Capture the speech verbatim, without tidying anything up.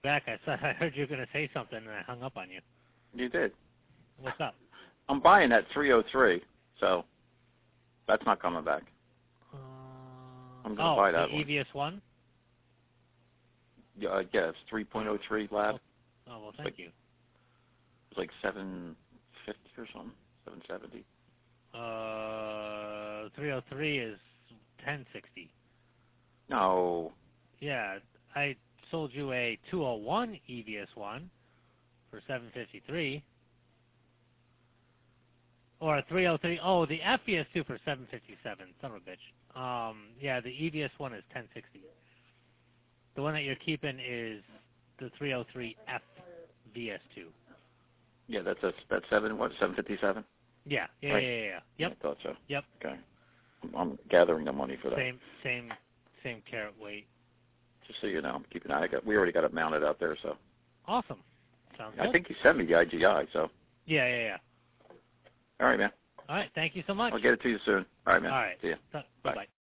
back. I thought I heard you were going to say something, and I hung up on you. You did. What's up? I'm buying that three oh three, so that's not coming back. Uh, I'm going to oh, buy that the one. E V S one? Yeah, uh, yeah, it's three point oh three lab. Oh, oh well, thank like, you. It's like seven fifty or something, seven seventy. Uh, three oh three is ten sixty. No. Yeah, I sold you a two oh one E V S one for seven fifty-three. Or a three oh three. Oh, the F V S two for seven fifty-seven. Son of a bitch. Um, yeah, the E V S one is ten sixty. The one that you're keeping is the three oh three F V S two. Yeah, that's a, that's seven. What seven fifty seven? Yeah, yeah, right? yeah, yeah, yeah. Yep. I thought so. Yep. Okay. I'm, I'm gathering the money for that. Same, same, same carat weight. Just so you know, I'm keeping an eye. I got, we already got it mounted out there, so. Awesome. Sounds I good. think he sent me the I G I, so. Yeah, yeah, yeah. All right, man. All right. Thank you so much. I'll get it to you soon. All right, man. All right. See ya. Bye Bye. bye.